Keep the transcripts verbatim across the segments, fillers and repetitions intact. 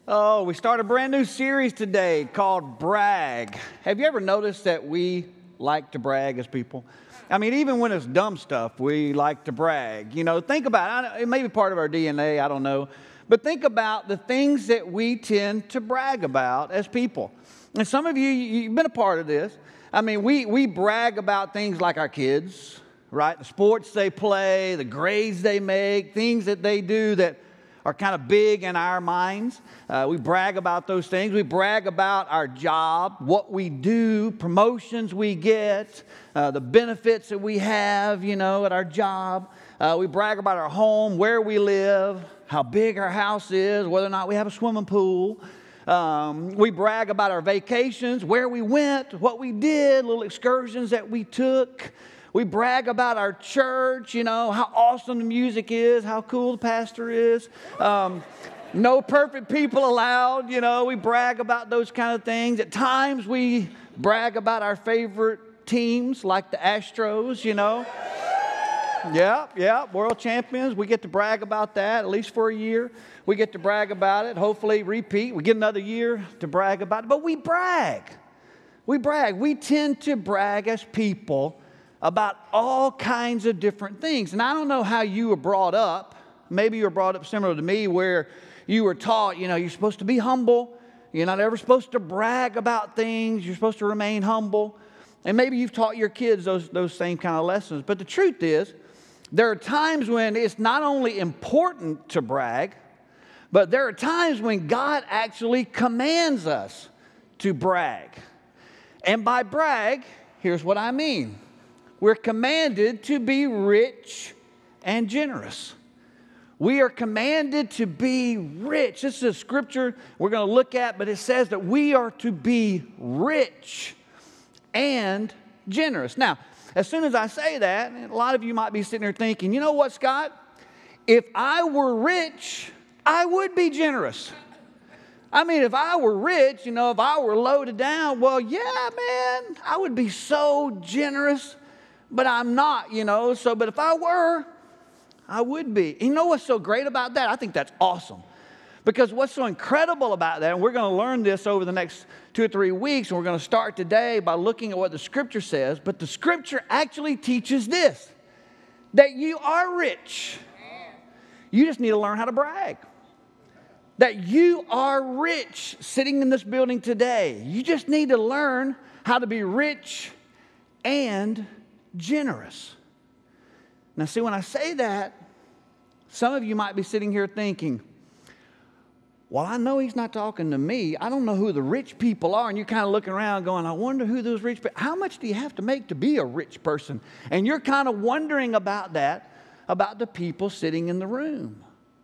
Oh, we start a brand new series today called Brag. Have you ever noticed that we like to brag as people? I mean, even when it's dumb stuff, we like to brag. You know, think about it. It may be part of our D N A, I don't know. But think about the things that we tend to brag about as people. And some of you, you've been a part of this. I mean, we, we brag about things like our kids, right? The sports they play, the grades they make, things that they do that are kind of big in our minds. Uh, we brag about those things. We brag about our job, what we do, promotions we get, uh, the benefits that we have, you know, at our job. Uh, we brag about our home, where we live, how big our house is, whether or not we have a swimming pool. Um, we brag about our vacations, where we went, what we did, little excursions that we took. We brag about our church, you know, how awesome the music is, how cool the pastor is. Um, no perfect people allowed, you know. We brag about those kind of things. At times we brag about our favorite teams, like the Astros, you know. Yeah, yeah, world champions. We get to brag about that, at least for a year. We get to brag about it, hopefully repeat. We get another year to brag about it. But we brag. We brag. We tend to brag as people about all kinds of different things. And I don't know how you were brought up. Maybe you were brought up similar to me, where you were taught, you know, you're supposed to be humble. You're not ever supposed to brag about things. You're supposed to remain humble. And maybe you've taught your kids those, those same kind of lessons. But the truth is, there are times when it's not only important to brag, but there are times when God actually commands us to brag. And by brag, here's what I mean. We're commanded to be rich and generous. We are commanded to be rich. This is a scripture we're going to look at, but it says that we are to be rich and generous. Now, as soon as I say that, a lot of you might be sitting there thinking, you know what, Scott? If I were rich, I would be generous. I mean, if I were rich, you know, if I were loaded down, well, yeah, man, I would be so generous. But I'm not, you know, so, but if I were, I would be. You know what's so great about that? I think that's awesome. Because what's so incredible about that, and we're going to learn this over the next two or three weeks, and we're going to start today by looking at what the Scripture says, but the Scripture actually teaches this, that you are rich. You just need to learn how to brag. That you are rich sitting in this building today. You just need to learn how to be rich and generous. Now, see, when I say that, some of you might be sitting here thinking, well, I know he's not talking to me. I don't know who the rich people are. And you're kind of looking around going, I wonder who those rich people, how much do you have to make to be a rich person? And you're kind of wondering about that, about the people sitting in the room.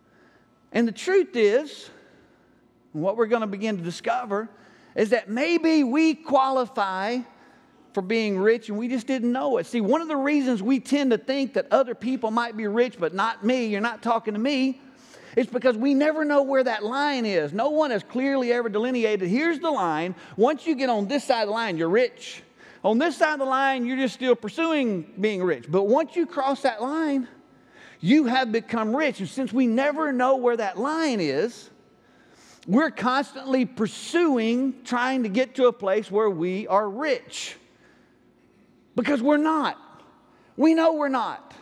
And the truth is, what we're going to begin to discover is that maybe we qualify for being rich and we just didn't know it. See, one of the reasons we tend to think that other people might be rich but not me, you're not talking to me, is because we never know where that line is. No one has clearly ever delineated, here's the line. Once you get on this side of the line, you're rich. On this side of the line, you're just still pursuing being rich. But once you cross that line, you have become rich. And since we never know where that line is, we're constantly pursuing, trying to get to a place where we are rich. Because we're not. We know we're not.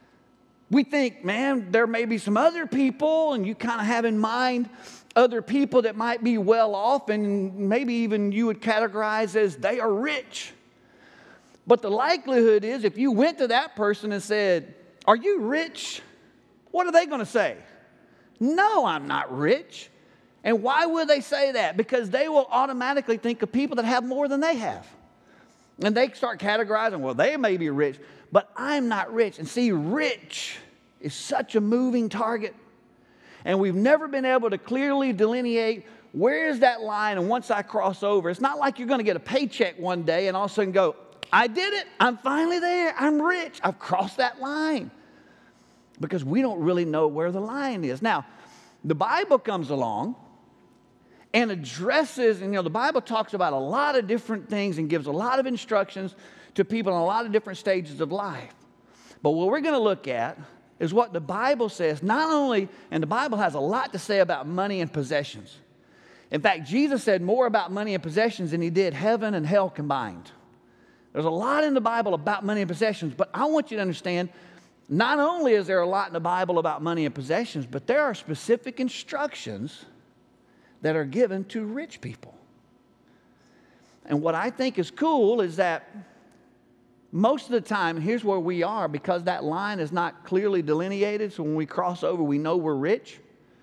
We think, man, there may be some other people, and you kind of have in mind other people that might be well off, and maybe even you would categorize as they are rich. But the likelihood is, if you went to that person and said, are you rich? What are they going to say? No, I'm not rich. And why would they say that? Because they will automatically think of people that have more than they have. And they start categorizing, well, they may be rich, but I'm not rich. And see, rich is such a moving target. And we've never been able to clearly delineate where is that line, and once I cross over, it's not like you're going to get a paycheck one day and all of a sudden go, I did it. I'm finally there. I'm rich. I've crossed that line. Because we don't really know where the line is. Now, the Bible comes along and addresses, and you know, the Bible talks about a lot of different things and gives a lot of instructions to people in a lot of different stages of life. But what we're going to look at is what the Bible says, not only, and the Bible has a lot to say about money and possessions. In fact, Jesus said more about money and possessions than he did heaven and hell combined. There's a lot in the Bible about money and possessions, but I want you to understand, not only is there a lot in the Bible about money and possessions, but there are specific instructions that are given to rich people. And what I think is cool is that most of the time, here's where we are, because that line is not clearly delineated, so when we cross over, we know we're rich.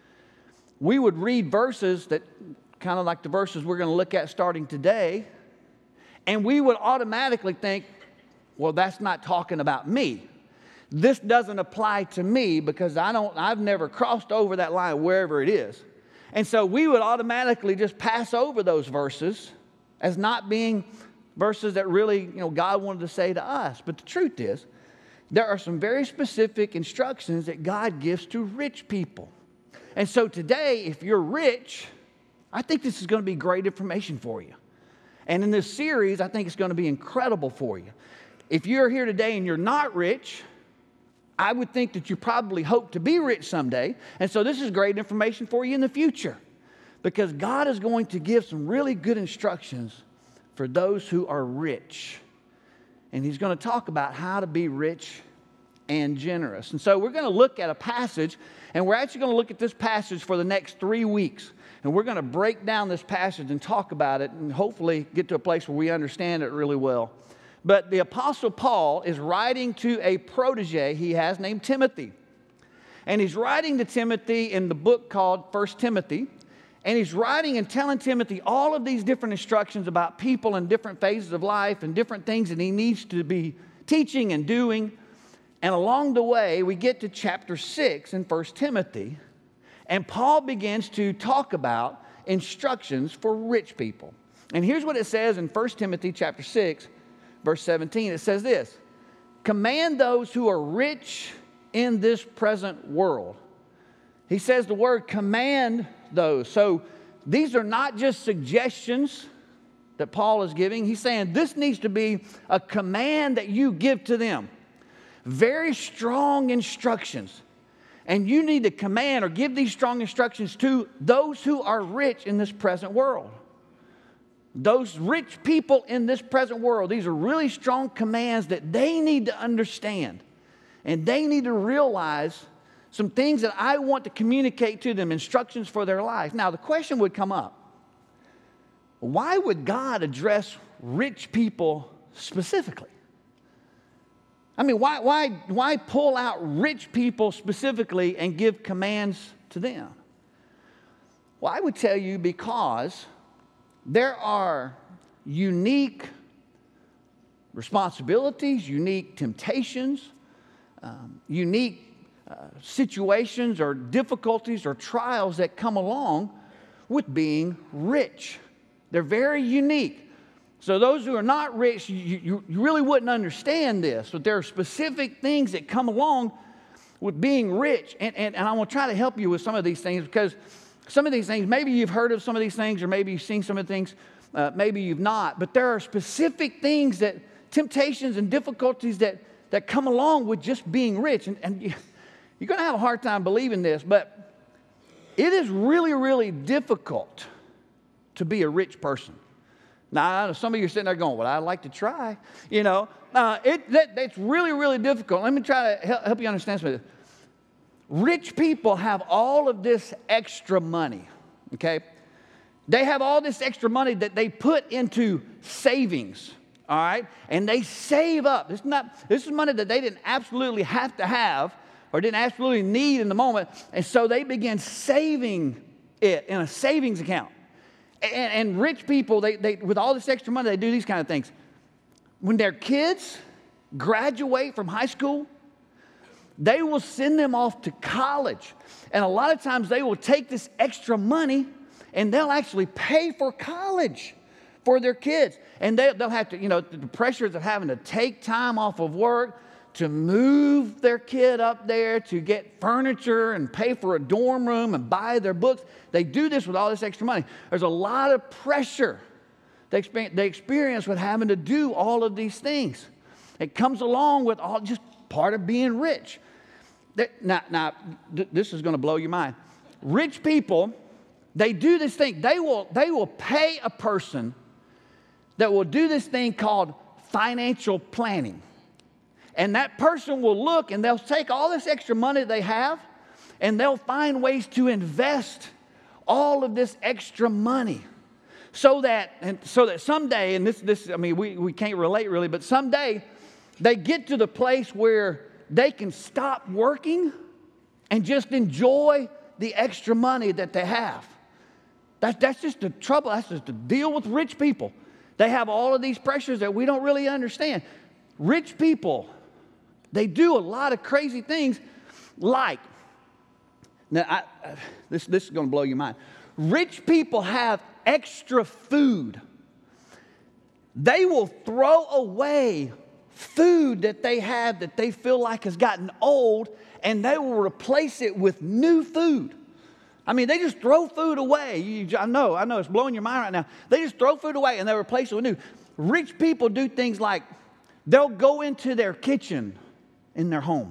We would read verses that, kind of like the verses we're going to look at starting today, and we would automatically think, well, that's not talking about me. This doesn't apply to me because I don't, I've never crossed over that line wherever it is. And so we would automatically just pass over those verses as not being verses that really, you know, God wanted to say to us. But the truth is, there are some very specific instructions that God gives to rich people. And so today, if you're rich, I think this is going to be great information for you. And in this series, I think it's going to be incredible for you. If you're here today and you're not rich, I would think that you probably hope to be rich someday. And so this is great information for you in the future, because God is going to give some really good instructions for those who are rich. And he's going to talk about how to be rich and generous. And so we're going to look at a passage, and we're actually going to look at this passage for the next three weeks. And we're going to break down this passage and talk about it and hopefully get to a place where we understand it really well. But the Apostle Paul is writing to a protege he has named Timothy. And he's writing to Timothy in the book called First Timothy. And he's writing and telling Timothy all of these different instructions about people in different phases of life and different things that he needs to be teaching and doing. And along the way, we get to chapter six in First Timothy. And Paul begins to talk about instructions for rich people. And here's what it says in First Timothy chapter six, verse seventeen. It says this: command those who are rich in this present world. He says the word command those. So these are not just suggestions that Paul is giving. He's saying this needs to be a command that you give to them. Very strong instructions. And you need to command or give these strong instructions to those who are rich in this present world. Those rich people in this present world, these are really strong commands that they need to understand. And they need to realize some things that I want to communicate to them, instructions for their life. Now, the question would come up: why would God address rich people specifically? I mean, why, why, why pull out rich people specifically and give commands to them? Well, I would tell you because there are unique responsibilities, unique temptations, um, unique uh, situations or difficulties or trials that come along with being rich. They're very unique. So those who are not rich, you, you, you really wouldn't understand this, but there are specific things that come along with being rich. And, and, and I want to try to help you with some of these things, because some of these things, maybe you've heard of some of these things, or maybe you've seen some of the things, uh, maybe you've not. But there are specific things, that temptations and difficulties that, that come along with just being rich. And, and you, you're going to have a hard time believing this, but it is really, really difficult to be a rich person. Now, I know some of you are sitting there going, well, I'd like to try. You know, uh, it, that, that's really, really difficult. Let me try to help, help you understand something. Rich people have all of this extra money, okay? They have all this extra money that they put into savings, all right? And they save up. This is, not, this is money that they didn't absolutely have to have or didn't absolutely need in the moment. And so they begin saving it in a savings account. And, and rich people, they, they, with all this extra money, they do these kind of things. When their kids graduate from high school, they will send them off to college. And a lot of times they will take this extra money and they'll actually pay for college for their kids. And they, they'll have to, you know, the pressures of having to take time off of work to move their kid up there, to get furniture and pay for a dorm room and buy their books. They do this with all this extra money. There's a lot of pressure they experience, they experience with having to do all of these things. It comes along with all just part of being rich. Now, now this is going to blow your mind. Rich people, They do this thing. They will, they will pay a person that will do this thing called financial planning. And that person will look and they'll take all this extra money they have and they'll find ways to invest all of this extra money so that, and so that someday, and this, this I mean, we, we can't relate really, but someday they get to the place where they can stop working and just enjoy the extra money that they have. That, that's just the trouble. That's just the deal with rich people. They have all of these pressures that we don't really understand. Rich people, they do a lot of crazy things like, now I, this, this is going to blow your mind. Rich people have extra food. They will throw away food that they have that they feel like has gotten old, and they will replace it with new food. I mean, they just throw food away. You, I know, I know, it's blowing your mind right now. They just throw food away and they replace it with new. Rich people do things like they'll go into their kitchen in their home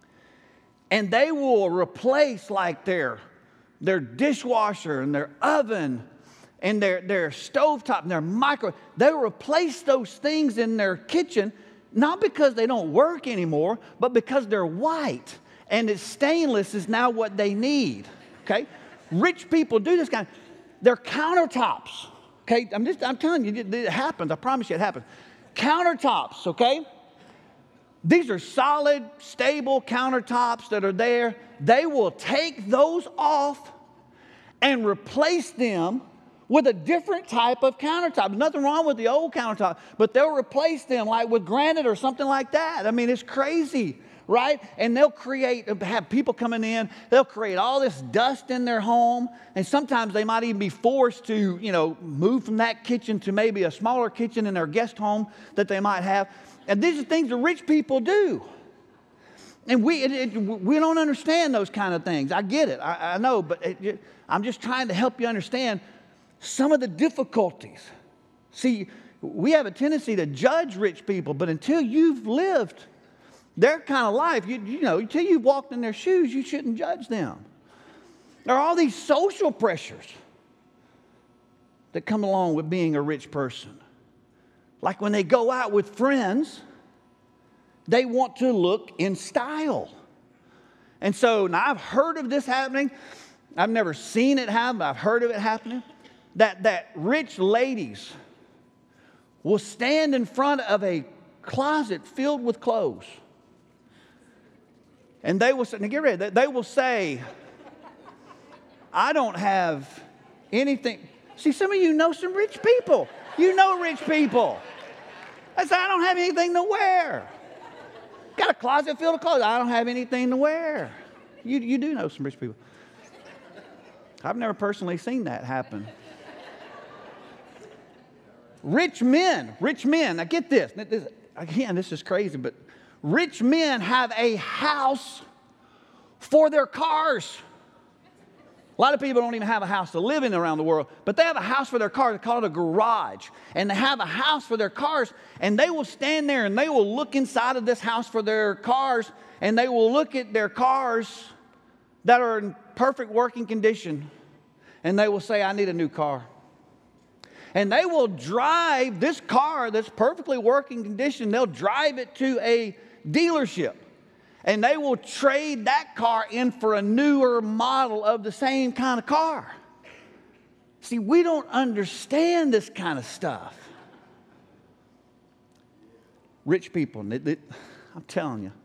and they will replace like their, their dishwasher and their oven and their, their stovetop and their microwave. They will replace those things in their kitchen, not because they don't work anymore, but because they're white and it's stainless is now what they need. Okay, rich people do this kind of, they're countertops. Okay, I'm just, I'm telling you, it happens. I promise you it happens. Countertops, okay? These are solid, stable countertops that are there. They will take those off and replace them with a different type of countertop. There's nothing wrong with the old countertop, but they'll replace them like with granite or something like that. I mean, it's crazy. Right? And they'll create, have people coming in, they'll create all this dust in their home, and sometimes they might even be forced to, you know, move from that kitchen to maybe a smaller kitchen in their guest home that they might have. And these are things that rich people do. And we it, it, we don't understand those kind of things. I get it. I, I know, but it, I'm just trying to help you understand some of the difficulties. See, we have a tendency to judge rich people, but until you've lived their kind of life, you, you know, until you've walked in their shoes, you shouldn't judge them. There are all these social pressures that come along with being a rich person. Like when they go out with friends, they want to look in style. And so now I've heard of this happening. I've never seen it happen, but I've heard of it happening. That, that rich ladies will stand in front of a closet filled with clothes. And they will say, now get ready, they will say, I don't have anything. See, some of you know some rich people. You know rich people. I say, I don't have anything to wear. Got a closet filled of clothes. I don't have anything to wear. You, you do know some rich people. I've never personally seen that happen. Rich men, rich men, now get this. this. Again, this is crazy, but rich men have a house for their cars. A lot of people don't even have a house to live in around the world, but they have a house for their cars. They call it a garage. And they have a house for their cars, and they will stand there and they will look inside of this house for their cars, and they will look at their cars that are in perfect working condition, and they will say, I need a new car. And they will drive this car that's perfectly working condition, they'll drive it to a dealership. And they will trade that car in for a newer model of the same kind of car. See, we don't understand this kind of stuff. Rich people, they, they, I'm telling you,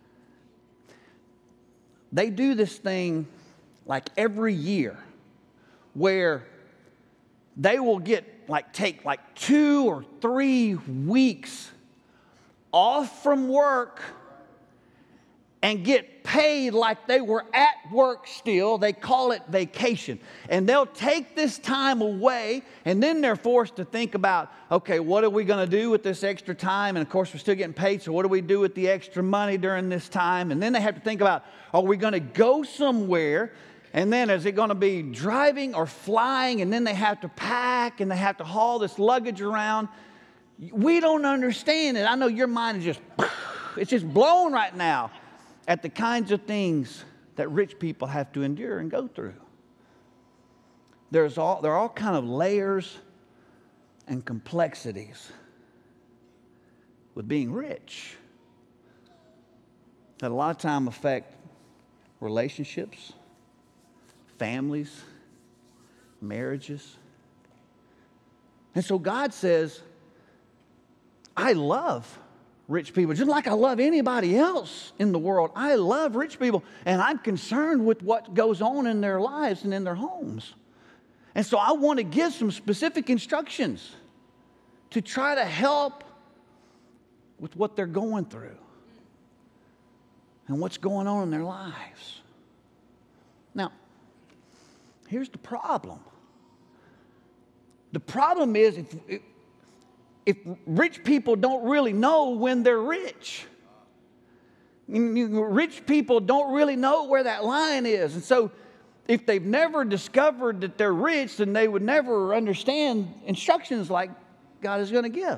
they do this thing like every year where they will get like take like two or three weeks off from work and get paid like they were at work still. They call it vacation. And they'll take this time away, and then they're forced to think about, okay, what are we going to do with this extra time? And of course, we're still getting paid, so what do we do with the extra money during this time? And then they have to think about, are we going to go somewhere? And then is it going to be driving or flying? And then they have to pack, and they have to haul this luggage around. We don't understand it. I know your mind is just, it's just blown right now at the kinds of things that rich people have to endure and go through. there's all, there are all kind of layers and complexities with being rich that a lot of time affect relationships, families, marriages. And so God says, I love rich people, just like I love anybody else in the world. I love rich people, and I'm concerned with what goes on in their lives and in their homes. And so I want to give some specific instructions to try to help with what they're going through and what's going on in their lives. Now, here's the problem. The problem is if, if rich people don't really know when they're rich. Rich people don't really know where that line is. And so if they've never discovered that they're rich, then they would never understand instructions like God is going to give.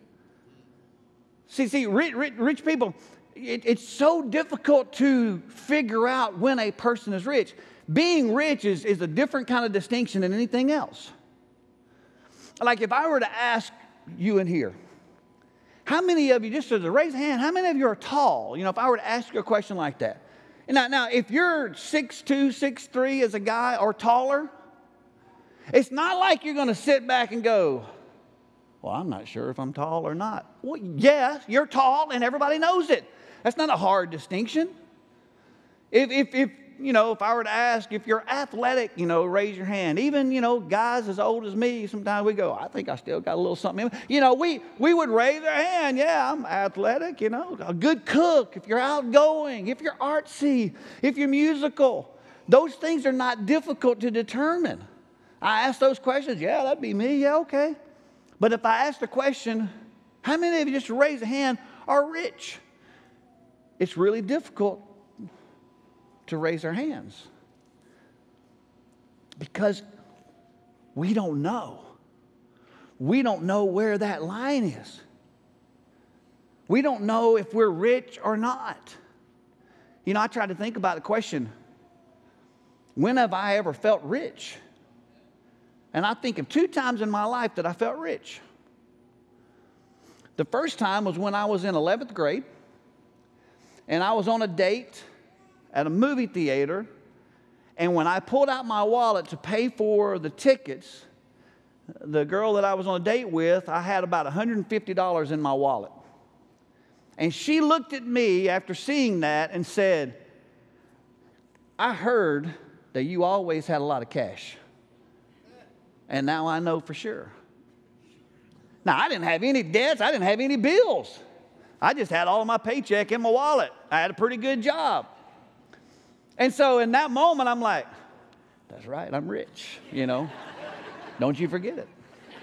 See, see, rich, rich, rich people, it, it's so difficult to figure out when a person is rich. Being rich is, is a different kind of distinction than anything else. Like if I were to ask you in here, how many of you, just as a raise a hand, how many of you are tall? You know, if I were to ask you a question like that. Now, now if you're six two, six three as a guy or taller, it's not like you're going to sit back and go, well, I'm not sure if I'm tall or not. Well, yes, you're tall and everybody knows it. That's not a hard distinction. If, if, if you know, if I were to ask if you're athletic, you know, raise your hand. Even, you know, guys as old as me, sometimes we go, I think I still got a little something in me. You know, we, we would raise our hand. Yeah, I'm athletic, you know, a good cook, if you're outgoing, if you're artsy, if you're musical. Those things are not difficult to determine. I ask those questions. Yeah, that'd be me. Yeah, okay. But if I ask the question, how many of you, just raise a hand, are rich? It's really difficult to raise our hands because we don't know. We don't know where that line is. We don't know if we're rich or not. You know, I tried to think about the question, when have I ever felt rich? And I think of two times in my life that I felt rich. The first time was when I was in eleventh grade, and I was on a date at a movie theater, and when I pulled out my wallet to pay for the tickets, the girl that I was on a date with, I had about one hundred fifty dollars in my wallet. And she looked at me after seeing that and said, I heard that you always had a lot of cash. And now I know for sure. Now, I didn't have any debts. I didn't have any bills. I just had all of my paycheck in my wallet. I had a pretty good job. And so in that moment, I'm like, that's right, I'm rich, you know. Don't you forget it.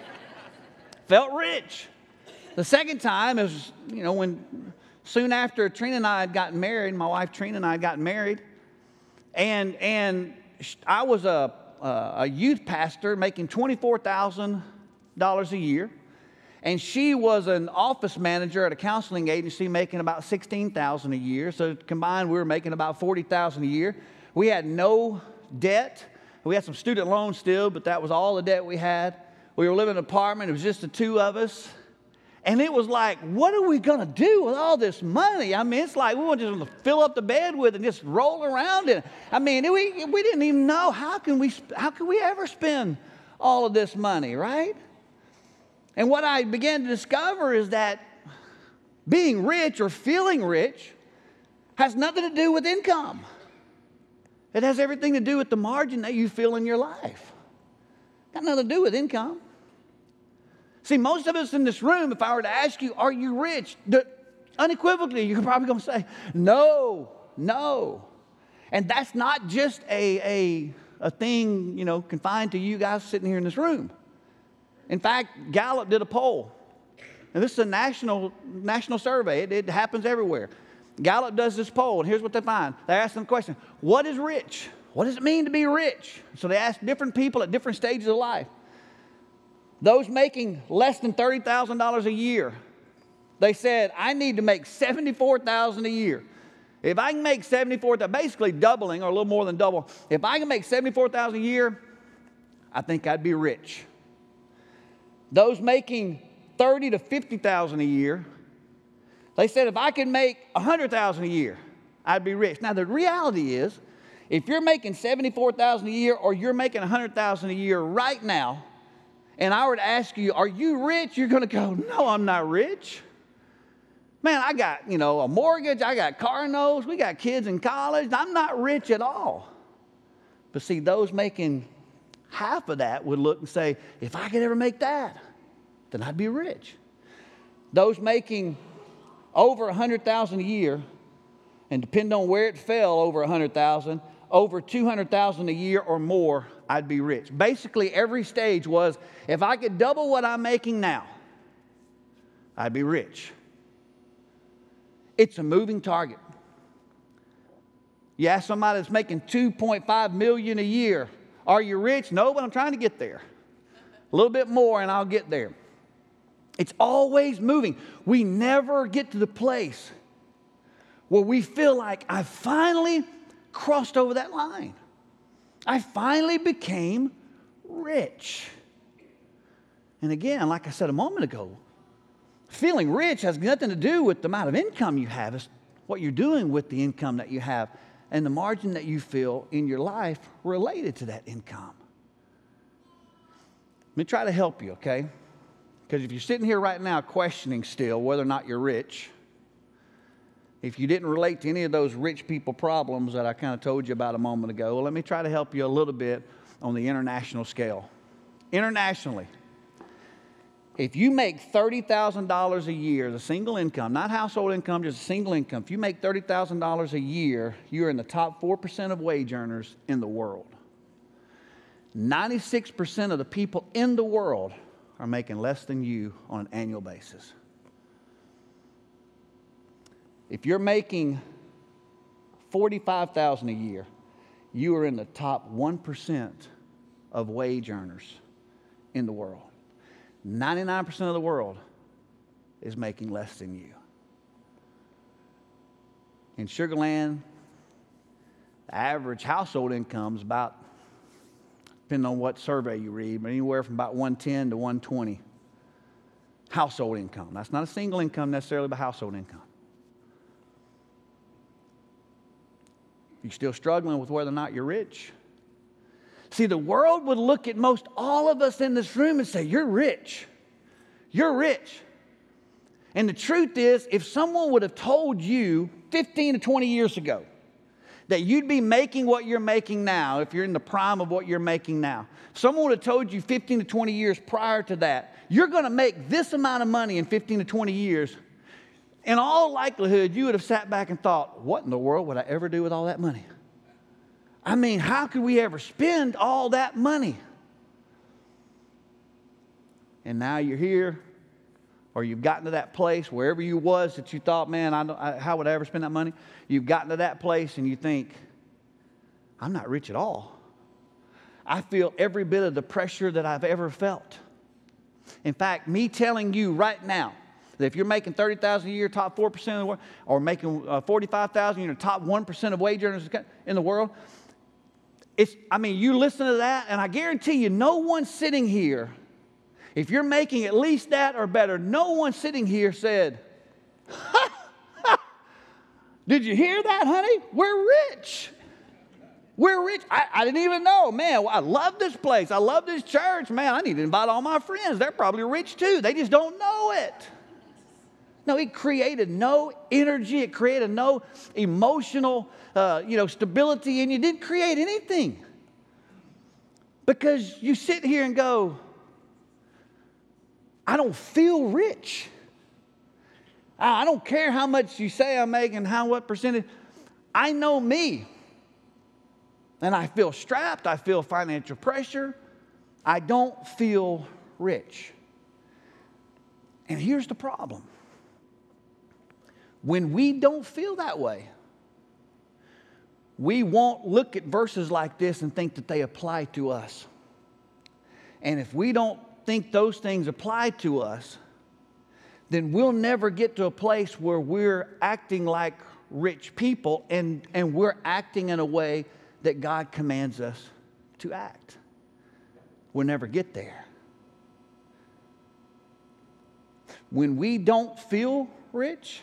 Felt rich. The second time is, you know, when soon after Trina and I had gotten married, my wife Trina and I had gotten married, and, and I was a, a youth pastor making twenty-four thousand dollars a year, and she was an office manager at a counseling agency making about sixteen thousand dollars a year. So combined, we were making about forty thousand dollars a year. We had no debt. We had some student loans still, but that was all the debt we had. We were living in an apartment. It was just the two of us. And it was like, what are we going to do with all this money? I mean, it's like we want to just fill up the bed with it and just roll around in it. I mean, we, we didn't even know how can we, how can we ever spend all of this money, right? And what I began to discover is that being rich or feeling rich has nothing to do with income. It has everything to do with the margin that you feel in your life. Got nothing to do with income. See, most of us in this room, if I were to ask you, are you rich? The, unequivocally, you're probably going to say, no, no. And that's not just a, a, a thing, you know, confined to you guys sitting here in this room. In fact, Gallup did a poll. And this is a national, national survey. It, it happens everywhere. Gallup does this poll, and here's what they find. They ask them the question, what is rich? What does it mean to be rich? So they ask different people at different stages of life. Those making less than thirty thousand dollars a year, they said, I need to make seventy-four thousand dollars a year. If I can make seventy-four thousand dollars, basically doubling or a little more than double, if I can make seventy-four thousand dollars a year, I think I'd be rich. Those making thirty to fifty thousand a year, they said if I could make a hundred thousand a year, I'd be rich. Now the reality is, if you're making seventy-four thousand a year or you're making a hundred thousand a year right now, and I were to ask you, are you rich? You're going to go, no, I'm not rich. Man, I got, you know, a mortgage, I got car notes, we got kids in college. I'm not rich at all. But see, those making half of that would look and say, if I could ever make that, then I'd be rich. Those making over a hundred thousand a year, and depending on where it fell, over a hundred thousand, over two hundred thousand a year or more, I'd be rich. Basically, every stage was, if I could double what I'm making now, I'd be rich. It's a moving target. You ask somebody that's making two point five million dollars a year, are you rich? No, but I'm trying to get there. A little bit more and I'll get there. It's always moving. We never get to the place where we feel like I finally crossed over that line. I finally became rich. And again, like I said a moment ago, feeling rich has nothing to do with the amount of income you have. It's what you're doing with the income that you have and the margin that you feel in your life related to that income. Let me try to help you, okay? Because if you're sitting here right now questioning still whether or not you're rich, if you didn't relate to any of those rich people problems that I kind of told you about a moment ago, well, let me try to help you a little bit on the international scale. Internationally, if you make thirty thousand dollars a year, the single income, not household income, just a single income, if you make thirty thousand dollars a year, you're in the top four percent of wage earners in the world. ninety-six percent of the people in the world are making less than you on an annual basis. If you're making forty-five thousand dollars a year, you are in the top one percent of wage earners in the world. ninety-nine percent of the world is making less than you. In Sugar Land, the average household income is about, depending on what survey you read, but anywhere from about one ten to one twenty household income. That's not a single income necessarily, but household income. You're still struggling with whether or not you're rich. See, the world would look at most all of us in this room and say, you're rich. You're rich. And the truth is, if someone would have told you fifteen to twenty years ago that you'd be making what you're making now, if you're in the prime of what you're making now, someone would have told you fifteen to twenty years prior to that, you're going to make this amount of money in fifteen to twenty years, in all likelihood, you would have sat back and thought, what in the world would I ever do with all that money? I mean, how could we ever spend all that money? And now you're here, or you've gotten to that place, wherever you was that you thought, man, I don't, I, how would I ever spend that money? You've gotten to that place and you think, I'm not rich at all. I feel every bit of the pressure that I've ever felt. In fact, me telling you right now, that if you're making thirty thousand dollars a year, top four percent of the world, or making uh, forty-five thousand dollars, you're top one percent of wage earners in the world, it's, I mean, you listen to that, and I guarantee you, no one sitting here, if you're making at least that or better, no one sitting here said, ha, ha, did you hear that, honey? We're rich. We're rich. I, I didn't even know. Man, I love this place. I love this church. Man, I need to invite all my friends. They're probably rich too. They just don't know it. No, it created no energy. It created no emotional, uh, you know, stability, and you didn't create anything. Because you sit here and go, I don't feel rich. I, I don't care how much you say I'm making, how what percentage. I know me. And I feel strapped. I feel financial pressure. I don't feel rich. And here's the problem. When we don't feel that way, we won't look at verses like this and think that they apply to us. And if we don't think those things apply to us, then we'll never get to a place where we're acting like rich people and, and we're acting in a way that God commands us to act. we'll never get there. When we don't feel rich,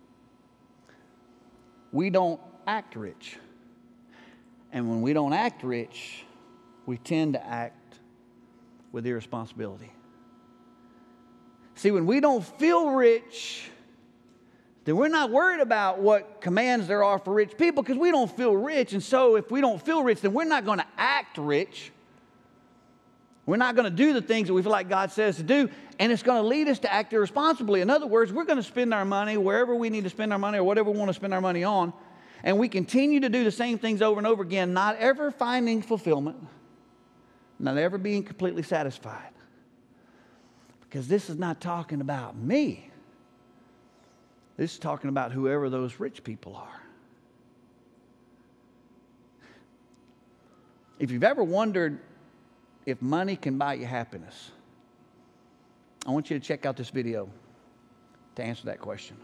we don't act rich. And when we don't act rich, we tend to act with irresponsibility. See, when we don't feel rich, then we're not worried about what commands there are for rich people because we don't feel rich. And so if we don't feel rich, then we're not going to act rich. We're not going to do the things that we feel like God says to do, and it's going to lead us to act irresponsibly. In other words, we're going to spend our money wherever we need to spend our money or whatever we want to spend our money on, and we continue to do the same things over and over again, not ever finding fulfillment, not ever being completely satisfied. Because this is not talking about me. This is talking about whoever those rich people are. If you've ever wondered if money can buy you happiness, I want you to check out this video to answer that question.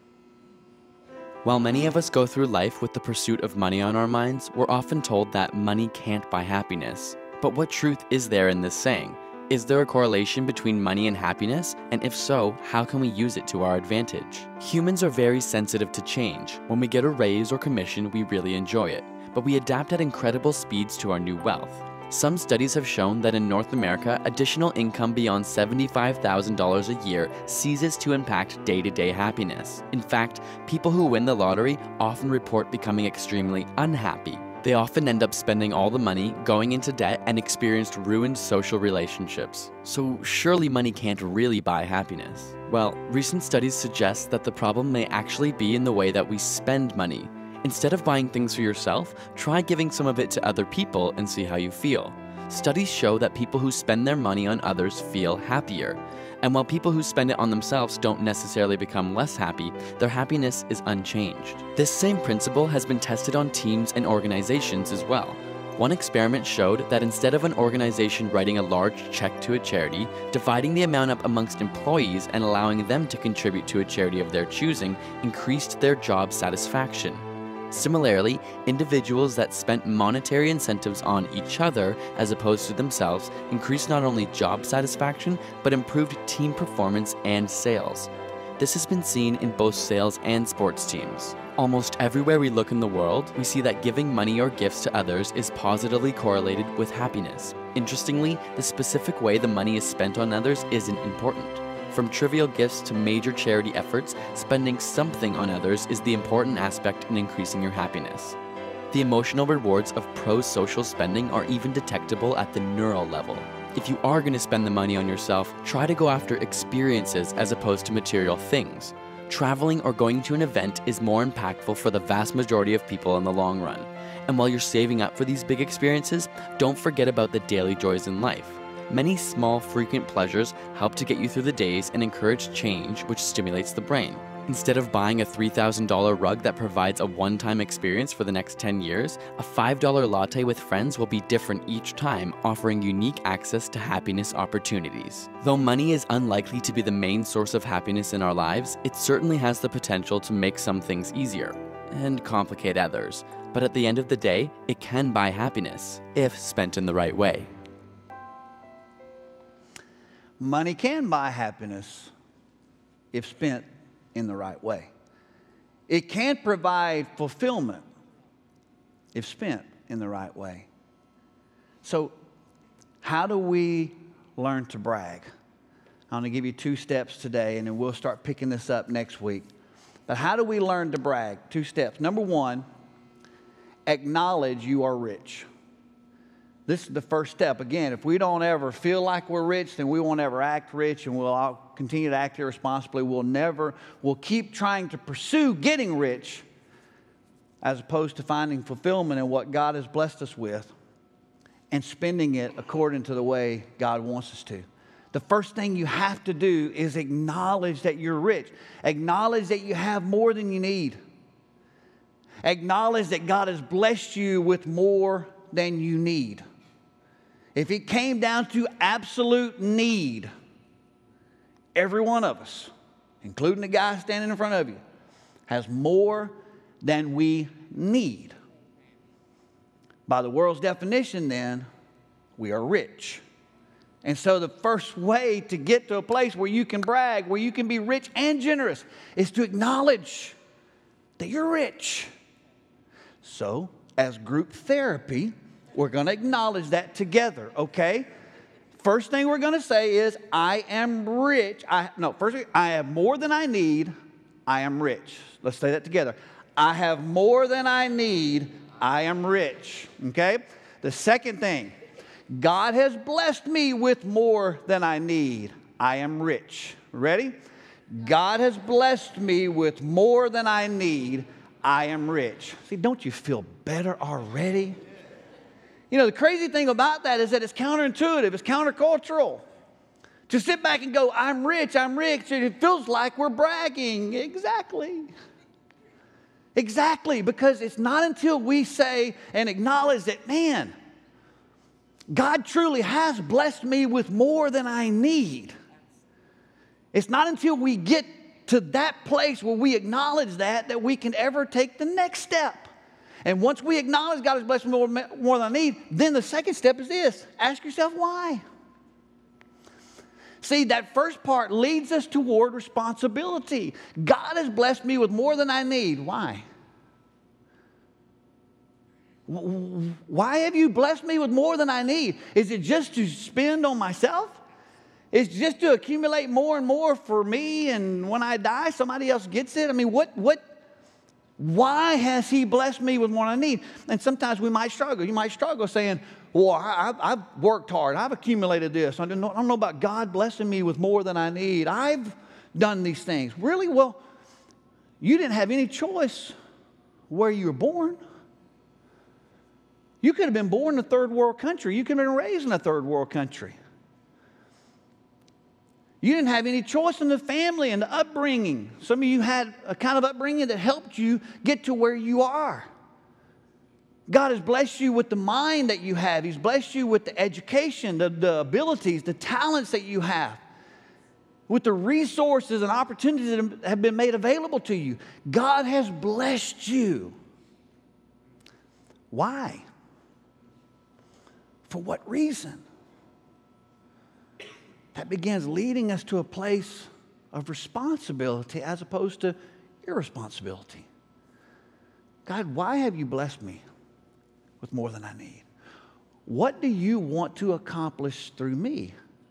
While many of us go through life with the pursuit of money on our minds, we're often told that money can't buy happiness. But what truth is there in this saying? Is there a correlation between money and happiness? And if so, how can we use it to our advantage? Humans are very sensitive to change. When we get a raise or commission, we really enjoy it. But we adapt at incredible speeds to our new wealth. Some studies have shown that in North America, additional income beyond seventy-five thousand dollars a year ceases to impact day-to-day happiness. In fact, people who win the lottery often report becoming extremely unhappy. They often end up spending all the money, going into debt, and experienced ruined social relationships. So surely money can't really buy happiness. Well, recent studies suggest that the problem may actually be in the way that we spend money. Instead of buying things for yourself, try giving some of it to other people and see how you feel. Studies show that people who spend their money on others feel happier. And while people who spend it on themselves don't necessarily become less happy, their happiness is unchanged. This same principle has been tested on teams and organizations as well. One experiment showed that instead of an organization writing a large check to a charity, dividing the amount up amongst employees and allowing them to contribute to a charity of their choosing increased their job satisfaction. Similarly, individuals that spent monetary incentives on each other as opposed to themselves increased not only job satisfaction, but improved team performance and sales. This has been seen in both sales and sports teams. Almost everywhere we look in the world, we see that giving money or gifts to others is positively correlated with happiness. Interestingly, the specific way the money is spent on others isn't important. From trivial gifts to major charity efforts, spending something on others is the important aspect in increasing your happiness. The emotional rewards of pro-social spending are even detectable at the neural level. If you are going to spend the money on yourself, try to go after experiences as opposed to material things. Traveling or going to an event is more impactful for the vast majority of people in the long run. And while you're saving up for these big experiences, don't forget about the daily joys in life. Many small, frequent pleasures help to get you through the days and encourage change, which stimulates the brain. Instead of buying a three thousand dollars rug that provides a one-time experience for the next ten years, a five dollar latte with friends will be different each time, offering unique access to happiness opportunities. Though money is unlikely to be the main source of happiness in our lives, it certainly has the potential to make some things easier and complicate others. But at the end of the day, it can buy happiness, if spent in the right way. Money can buy happiness if spent in the right way. It can provide fulfillment if spent in the right way. So, how do we learn to brag? I'm going to give you two steps today, and then we'll start picking this up next week. But how do we learn to brag? Two steps. Number one, acknowledge you are rich. This is the first step. Again, if we don't ever feel like we're rich, then we won't ever act rich, and we'll all continue to act irresponsibly. We'll never, we'll keep trying to pursue getting rich as opposed to finding fulfillment in what God has blessed us with and spending it according to the way God wants us to. The first thing you have to do is acknowledge that you're rich. Acknowledge that you have more than you need. Acknowledge that God has blessed you with more than you need. If it came down to absolute need, every one of us, including the guy standing in front of you, has more than we need. By the world's definition, then, we are rich. And so the first way to get to a place where you can brag, where you can be rich and generous, is to acknowledge that you're rich. So, as group therapy, we're going to acknowledge that together, okay? First thing we're going to say is, I am rich. I, no, first, I have more than I need. I am rich. Let's say that together. I have more than I need. I am rich, okay? The second thing, God has blessed me with more than I need. I am rich. Ready? God has blessed me with more than I need. I am rich. See, don't you feel better already? You know, the crazy thing about that is that it's counterintuitive. It's countercultural. To sit back and go, I'm rich, I'm rich, it feels like we're bragging. Exactly. Exactly, because it's not until we say and acknowledge that, man, God truly has blessed me with more than I need. It's not until we get to that place where we acknowledge that, that we can ever take the next step. And once we acknowledge God has blessed me more, more than I need, then the second step is this. Ask yourself why. See, that first part leads us toward responsibility. God has blessed me with more than I need. Why? Why have you blessed me with more than I need? Is it just to spend on myself? Is it just to accumulate more and more for me, and when I die, somebody else gets it? I mean, what, what, why has He blessed me with more than I need? And sometimes we might struggle. You might struggle saying, well, I, I've worked hard. I've accumulated this. I don't, know, I don't know about God blessing me with more than I need. I've done these things. Really? Well, you didn't have any choice where you were born. You could have been born in a third world country. You could have been raised in a third world country. You didn't have any choice in the family and the upbringing. Some of you had a kind of upbringing that helped you get to where you are. God has blessed you with the mind that you have. He's blessed you with the education, the, the abilities, the talents that you have, with the resources and opportunities that have been made available to you. God has blessed you. Why? For what reason? That begins leading us to a place of responsibility as opposed to irresponsibility. God, why have you blessed me with more than I need? What do you want to accomplish through me?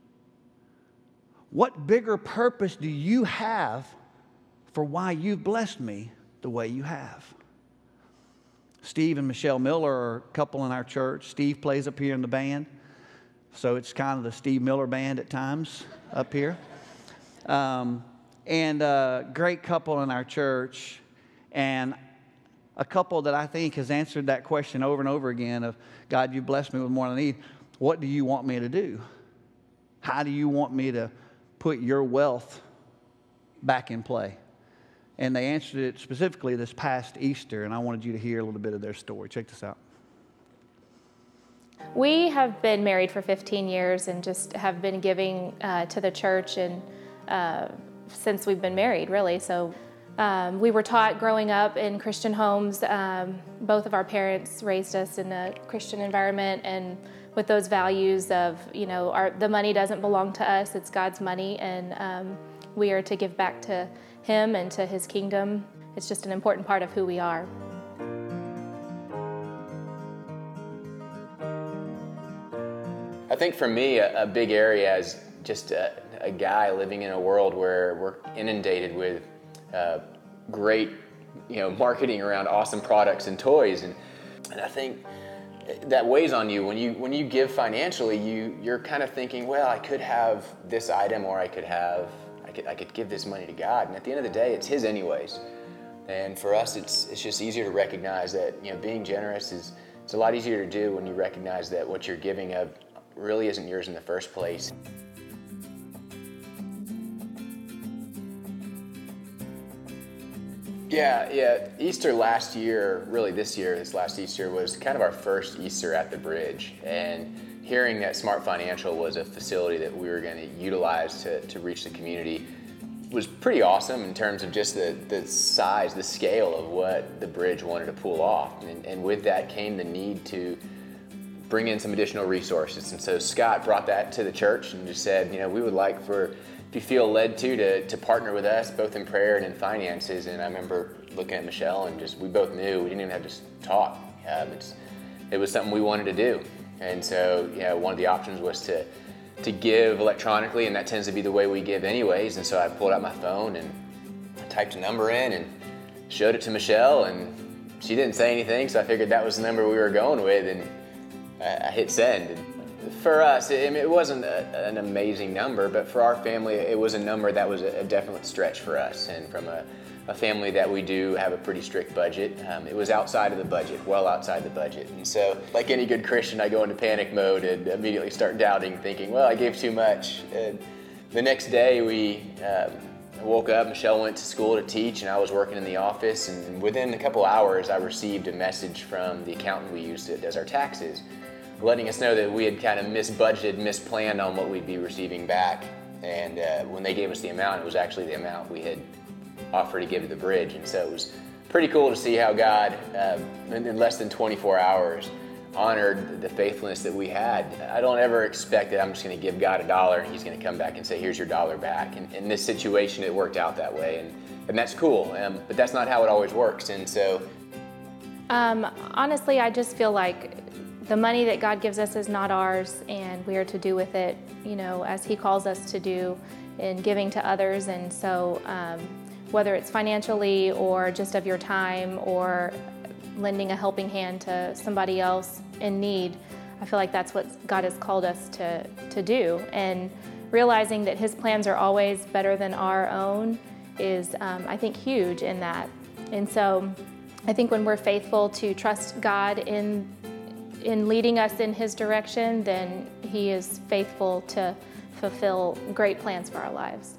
What bigger purpose do you have for why you've blessed me the way you have? Steve and Michelle Miller are a couple in our church. Steve plays up here in the band. So it's kind of the Steve Miller band at times up here. Um, and a great couple in our church. And a couple that I think has answered that question over and over again of, God, you blessed me with more than I need. What do you want me to do? How do you want me to put your wealth back in play? And they answered it specifically this past Easter, and I wanted you to hear a little bit of their story. Check this out. We have been married for fifteen years and just have been giving uh, to the church and uh, since we've been married, really. So um, we were taught growing up in Christian homes. Um, both of our parents raised us in a Christian environment and with those values of, you know, our, the money doesn't belong to us, it's God's money, and um, we are to give back to Him and to His kingdom. It's just an important part of who we are. I think for me, a, a big area as just a, a guy living in a world where we're inundated with uh, great, you know, marketing around awesome products and toys, and and I think that weighs on you when you when you give financially. You you're kind of thinking, well, I could have this item, or I could have I could I could give this money to God, and at the end of the day, it's His anyways. And for us, it's it's just easier to recognize that, you know, being generous is it's a lot easier to do when you recognize that what you're giving of really isn't yours in the first place. Yeah, yeah. Easter last year, really this year, this last Easter, was kind of our first Easter at the Bridge. And hearing that Smart Financial was a facility that we were going to utilize to, to reach the community was pretty awesome in terms of just the, the size, the scale of what the Bridge wanted to pull off. And, and with that came the need to bring in some additional resources. And so Scott brought that to the church and just said, you know, we would like for, if you feel led to, to, to partner with us both in prayer and in finances. And I remember looking at Michelle and just, we both knew, we didn't even have to talk. Um, it's, it was something we wanted to do. And so, you know, one of the options was to, to give electronically, and that tends to be the way we give anyways. And so I pulled out my phone and typed a number in and showed it to Michelle, and she didn't say anything, so I figured that was the number we were going with, and I, I hit send. And for us, it, it wasn't a, an amazing number, but for our family, it was a number that was a, a definite stretch for us. And from a, a family that we do have a pretty strict budget, um, it was outside of the budget, well outside the budget. And so, like any good Christian, I go into panic mode and immediately start doubting, thinking, well, I gave too much. And the next day, we um, I woke up, Michelle went to school to teach, and I was working in the office, and within a couple hours I received a message from the accountant we used that does our taxes, letting us know that we had kind of misbudgeted, misplanned on what we'd be receiving back. And uh, when they gave us the amount, it was actually the amount we had offered to give to the bridge. And so it was pretty cool to see how God, uh, in, in less than twenty-four hours, honored the faithfulness that we had. I don't ever expect that I'm just going to give God a dollar and he's going to come back and say, here's your dollar back. And in this situation, it worked out that way. And, and that's cool, um, but that's not how it always works. And so... Um, honestly, I just feel like the money that God gives us is not ours, and we are to do with it, you know, as he calls us to do in giving to others. And so um, whether it's financially or just of your time or lending a helping hand to somebody else in need, I feel like that's what God has called us to, to do. And realizing that his plans are always better than our own is, um, I think, huge in that. And so I think when we're faithful to trust God in, in leading us in his direction, then he is faithful to fulfill great plans for our lives.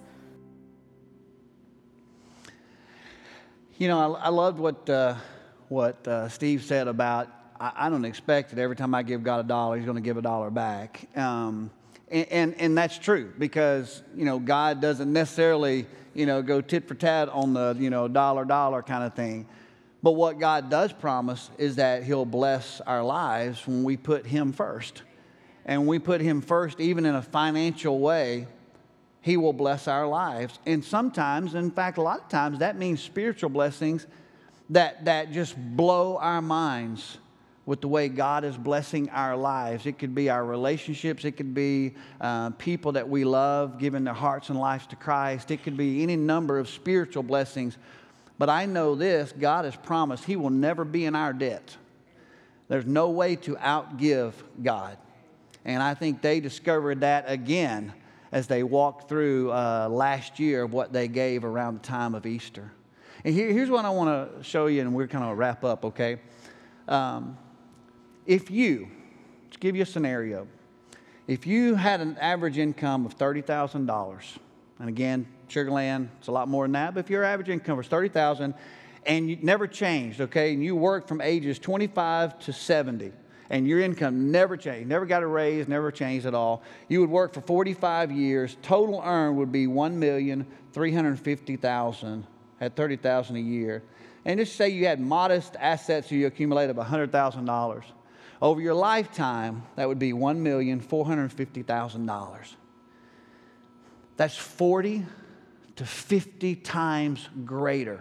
You know, I, I loved what uh, what uh, Steve said about, I, I don't expect that every time I give God a dollar, he's going to give a dollar back. Um, and, and, and that's true, because, you know, God doesn't necessarily, you know, go tit for tat on the, you know, dollar, dollar kind of thing. But what God does promise is that he'll bless our lives when we put him first. And when we put him first, even in a financial way, he will bless our lives. And sometimes, in fact, a lot of times, that means spiritual blessings that, that just blow our minds with the way God is blessing our lives. It could be our relationships. It could be uh, people that we love giving their hearts and lives to Christ. It could be any number of spiritual blessings. But I know this, God has promised he will never be in our debt. There's no way to outgive God. And I think they discovered that again as they walked through uh, last year of what they gave around the time of Easter. And here, here's what I want to show you, and we're kind of wrap up, okay? Um, if you, let's give you a scenario. If you had an average income of thirty thousand dollars, and again, Sugar Land, it's a lot more than that, but if your average income was thirty thousand dollars and you never changed, okay, and you worked from ages twenty-five to seventy, and your income never changed, never got a raise, never changed at all, you would work for forty-five years, total earned would be one million three hundred fifty thousand dollars at thirty thousand dollars a year. And just say you had modest assets you accumulated of one hundred thousand dollars. Over your lifetime, that would be one million four hundred fifty thousand dollars. That's forty to fifty times greater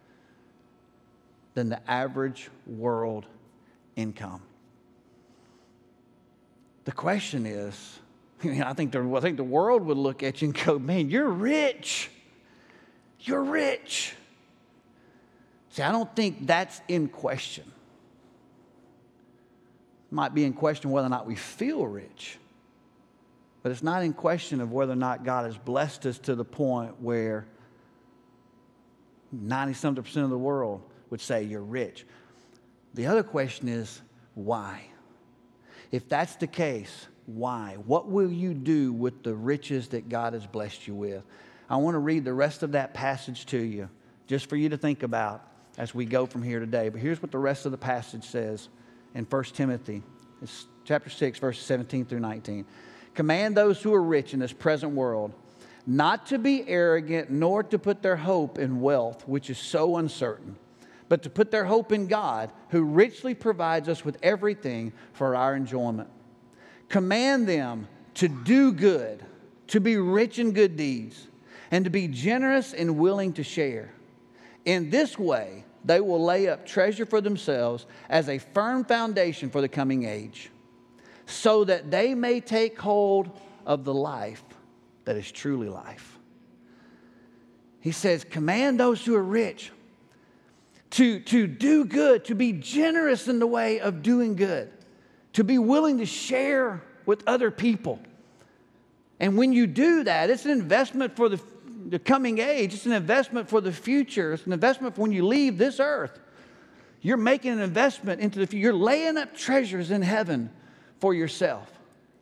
than the average world income. The question is, I mean, I think the, I think the world would look at you and go, man, you're rich. You're rich. See, I don't think that's in question. It might be in question whether or not we feel rich. But it's not in question of whether or not God has blessed us to the point where ninety-something percent of the world would say you're rich. The other question is, why? If that's the case, why? What will you do with the riches that God has blessed you with? I want to read the rest of that passage to you, just for you to think about as we go from here today. But here's what the rest of the passage says in First Timothy. It's chapter six, verses seventeen through nineteen. Command those who are rich in this present world not to be arrogant, nor to put their hope in wealth, which is so uncertain, but to put their hope in God, who richly provides us with everything for our enjoyment. Command them to do good, to be rich in good deeds, and to be generous and willing to share. In this way, they will lay up treasure for themselves as a firm foundation for the coming age, so that they may take hold of the life that is truly life. He says, command those who are rich to, to do good, to be generous in the way of doing good, to be willing to share with other people. And when you do that, it's an investment for the, the coming age. It's an investment for the future. It's an investment for when you leave this earth. You're making an investment into the future. You're laying up treasures in heaven for yourself.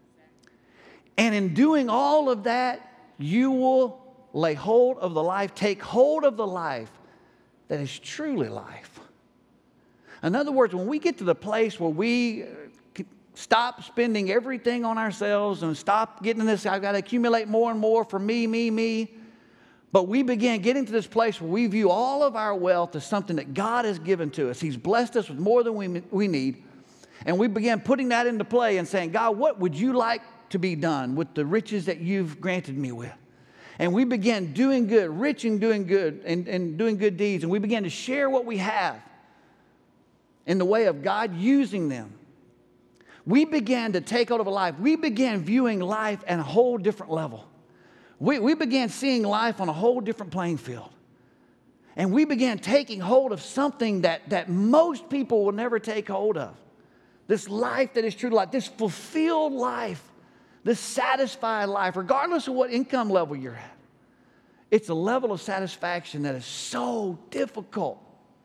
And in doing all of that, you will lay hold of the life, take hold of the life that is truly life. In other words, when we get to the place where we stop spending everything on ourselves and stop getting this, I've got to accumulate more and more for me, me, me. But we begin getting to this place where we view all of our wealth as something that God has given to us. He's blessed us with more than we, we need. And we begin putting that into play and saying, God, what would you like to be done with the riches that you've granted me with? And we began doing good, rich and doing good, and, and doing good deeds. And we began to share what we have in the way of God using them. We began to take hold of a life. We began viewing life at a whole different level. We, we began seeing life on a whole different playing field. And we began taking hold of something that, that most people will never take hold of. This life that is true to life, this fulfilled life, this satisfied life, regardless of what income level you're at. It's a level of satisfaction that is so difficult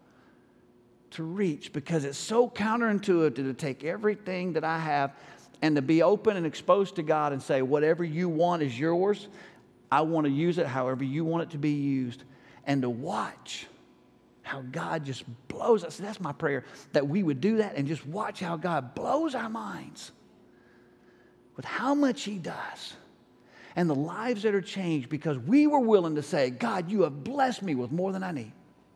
to reach because it's so counterintuitive to take everything that I have and to be open and exposed to God and say, whatever you want is yours. I want to use it however you want it to be used. And to watch how God just blows us. That's my prayer, that we would do that and just watch how God blows our minds with how much He does and the lives that are changed because we were willing to say, God, you have blessed me with more than I need.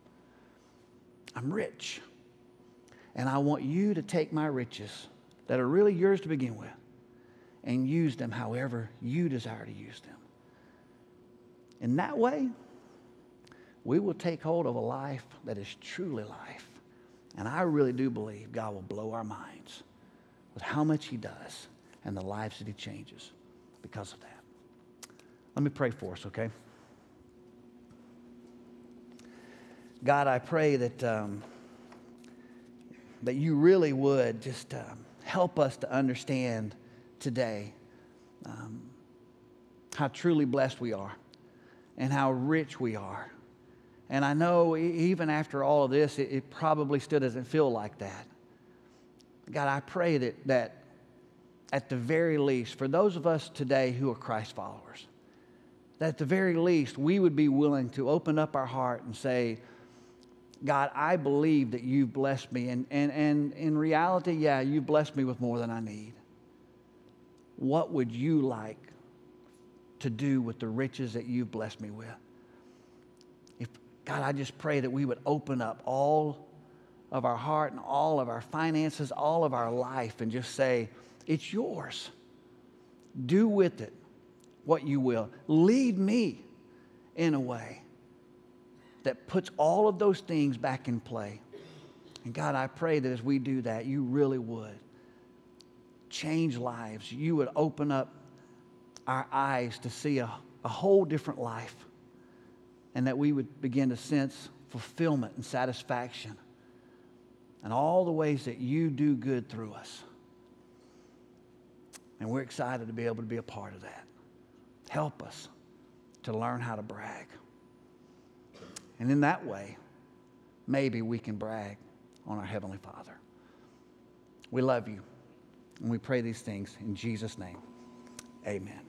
I'm rich, and I want you to take my riches that are really yours to begin with and use them however you desire to use them. In that way, we will take hold of a life that is truly life. And I really do believe God will blow our minds with how much He does and the lives that He changes because of that. Let me pray for us, okay? God, I pray that, um, that you really would just um, help us to understand today um, how truly blessed we are and how rich we are. And I know even after all of this, it, it probably still doesn't feel like that. God, I pray that, that at the very least, for those of us today who are Christ followers, that at the very least, we would be willing to open up our heart and say, God, I believe that you've blessed me. And, and, and in reality, yeah, you've blessed me with more than I need. What would you like to do with the riches that you've blessed me with? If God, I just pray that we would open up all of our heart and all of our finances, all of our life, and just say, it's yours. Do with it what you will. Lead me in a way that puts all of those things back in play. And God, I pray that as we do that, you really would change lives. You would open up our eyes to see a, a whole different life, and that we would begin to sense fulfillment and satisfaction and all the ways that you do good through us. And we're excited to be able to be a part of that. Help us to learn how to brag. And in that way, maybe we can brag on our Heavenly Father. We love you, and we pray these things in Jesus' name. Amen.